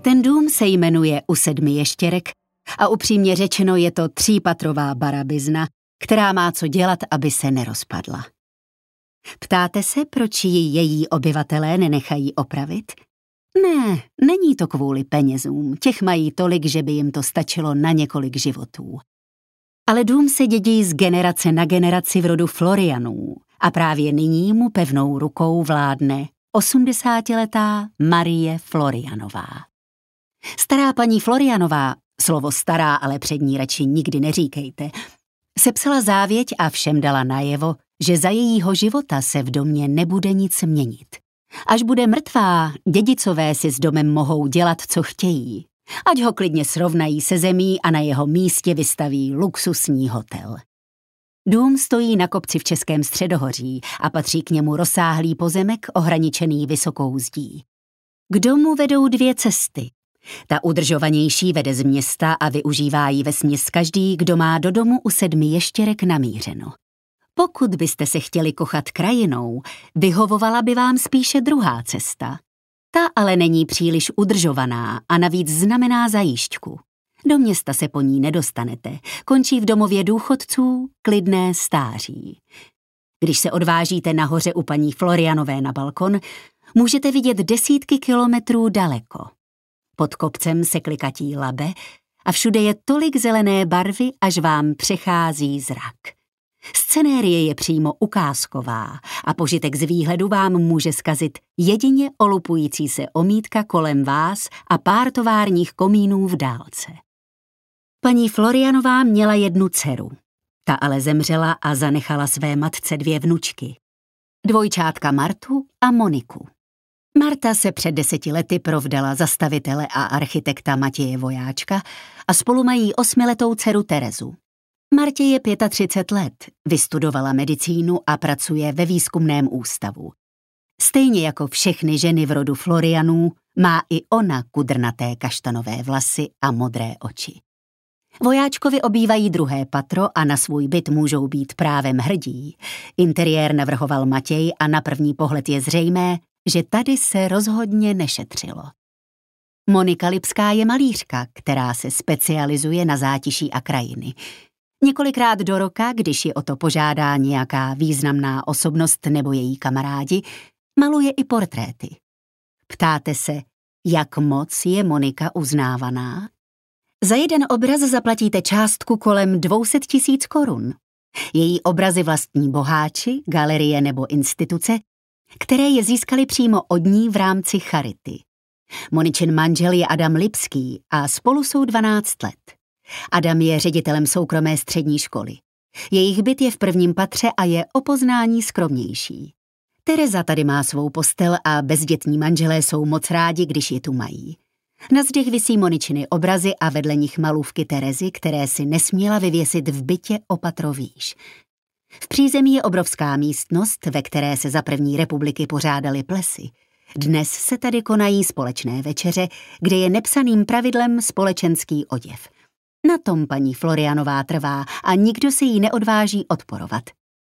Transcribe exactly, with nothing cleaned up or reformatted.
Ten dům se jmenuje U sedmi ještěrek a upřímně řečeno je to třípatrová barabizna, která má co dělat, aby se nerozpadla. Ptáte se, proč ji její obyvatelé nenechají opravit? Ne, není to kvůli penězům, těch mají tolik, že by jim to stačilo na několik životů. Ale dům se dědí z generace na generaci v rodu Florianů a právě nyní mu pevnou rukou vládne osmdesátiletá Marie Florianová. Stará paní Florianová, slovo stará, ale před ní radši nikdy neříkejte, sepsala závěť a všem dala najevo, že za jejího života se v domě nebude nic měnit. Až bude mrtvá, dědicové si s domem mohou dělat, co chtějí. Ať ho klidně srovnají se zemí a na jeho místě vystaví luxusní hotel. Dům stojí na kopci v Českém středohoří a patří k němu rozsáhlý pozemek ohraničený vysokou zdí. K domu vedou dvě cesty. Ta udržovanější vede z města a využívá ji vesměs každý, kdo má do domu U sedmi ještěrek namířeno. Pokud byste se chtěli kochat krajinou, vyhovovala by vám spíše druhá cesta. Ta ale není příliš udržovaná a navíc znamená zajížďku. Do města se po ní nedostanete, končí v domově důchodců klidné stáří. Když se odvážíte nahoře u paní Florianové na balkon, můžete vidět desítky kilometrů daleko. Pod kopcem se klikatí labe a všude je tolik zelené barvy, až vám přechází zrak. Scenérie je přímo ukázková a požitek z výhledu vám může zkazit jedině olupující se omítka kolem vás a pár továrních komínů v dálce. Paní Florianová měla jednu dceru. Ta ale zemřela a zanechala své matce dvě vnučky. Dvojčátka Martu a Moniku. Marta se před deseti lety provdala za stavitele a architekta Matěje Vojáčka a spolu mají osmiletou dceru Terezu. Martě je třicet pět let, vystudovala medicínu a pracuje ve výzkumném ústavu. Stejně jako všechny ženy v rodu Florianů, má i ona kudrnaté kaštanové vlasy a modré oči. Vojáčkovi obývají druhé patro a na svůj byt můžou být právem hrdí. Interiér navrhoval Matěj a na první pohled je zřejmé, že tady se rozhodně nešetřilo. Monika Lipská je malířka, která se specializuje na zátiší a krajiny. Několikrát do roka, když ji o to požádá nějaká významná osobnost nebo její kamarádi, maluje i portréty. Ptáte se, jak moc je Monika uznávaná? Za jeden obraz zaplatíte částku kolem dvě stě tisíc korun. Její obrazy vlastní boháči, galerie nebo instituce, které je získali přímo od ní v rámci charity. Moničin manžel je Adam Lipský a spolu jsou dvanáct let. Adam je ředitelem soukromé střední školy. Jejich byt je v prvním patře a je o poznání skromnější. Tereza tady má svou postel a bezdětní manželé jsou moc rádi, když je tu mají. Na zdech visí Moničiny obrazy a vedle nich malůvky Terezy, které si nesměla vyvěsit v bytě o patro výš. V přízemí je obrovská místnost, ve které se za první republiky pořádaly plesy. Dnes se tady konají společné večeře, kde je nepsaným pravidlem společenský oděv. Na tom paní Florianová trvá a nikdo se jí neodváží odporovat.